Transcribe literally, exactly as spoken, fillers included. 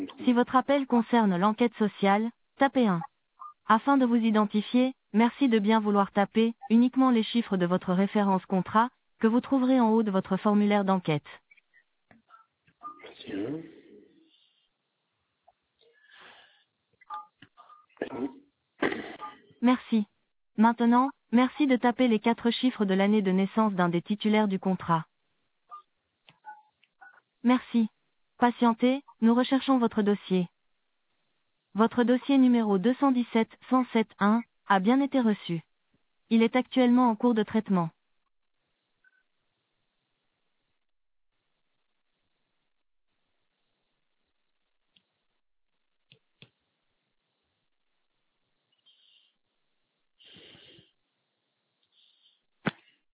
Si votre appel concerne l'enquête sociale, tapez un. Afin de vous identifier, merci de bien vouloir taper uniquement les chiffres de votre référence contrat, que vous trouverez en haut de votre formulaire d'enquête. Vas-y, hein. Merci. Maintenant, merci de taper les quatre chiffres de l'année de naissance d'un des titulaires du contrat. Merci. Patientez, nous recherchons votre dossier. Votre dossier numéro deux cent dix-sept cent sept un a bien été reçu. Il est actuellement en cours de traitement.